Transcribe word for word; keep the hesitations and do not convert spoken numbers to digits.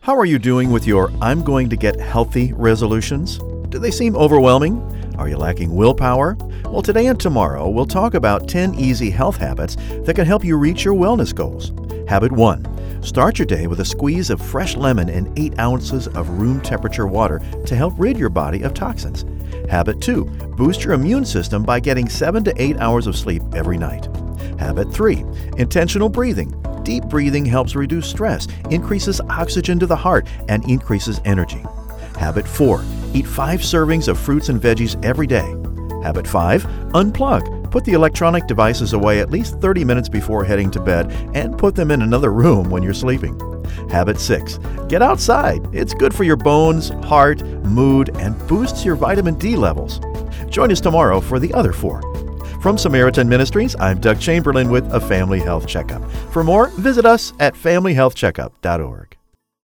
How are you doing with your I'm going to get healthy resolutions? Do they seem overwhelming? Are you lacking willpower? Well, today and tomorrow, we'll talk about ten easy health habits that can help you reach your wellness goals. Habit one. Start your day with a squeeze of fresh lemon and eight ounces of room temperature water to help rid your body of toxins. Habit two. Boost your immune system by getting seven to eight hours of sleep every night. Habit three. Intentional breathing. Deep breathing helps reduce stress, increases oxygen to the heart, and increases energy. Habit four. Eat five servings of fruits and veggies every day. Habit five. Unplug. Put the electronic devices away at least thirty minutes before heading to bed and put them in another room when you're sleeping. Habit six. Get outside. It's good for your bones, heart, mood, and boosts your vitamin D levels. Join us tomorrow for the other four. From Samaritan Ministries, I'm Doug Chamberlain with a Family Health Checkup. For more, visit us at family health checkup dot org.